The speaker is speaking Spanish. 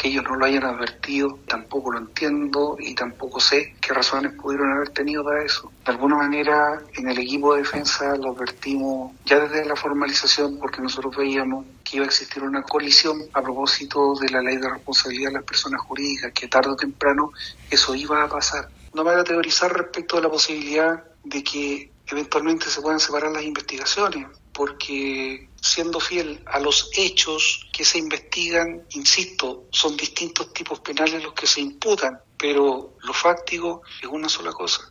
que ellos no lo hayan advertido, tampoco lo entiendo y tampoco sé qué razones pudieron haber tenido para eso. De alguna manera, en el equipo de defensa lo advertimos ya desde la formalización, porque nosotros veíamos que iba a existir una colisión a propósito de la ley de responsabilidad de las personas jurídicas, que tarde o temprano eso iba a pasar. No me haga teorizar respecto de la posibilidad de que eventualmente se puedan separar las investigaciones, porque siendo fiel a los hechos que se investigan, insisto, son distintos tipos penales los que se imputan, pero lo fáctico es una sola cosa.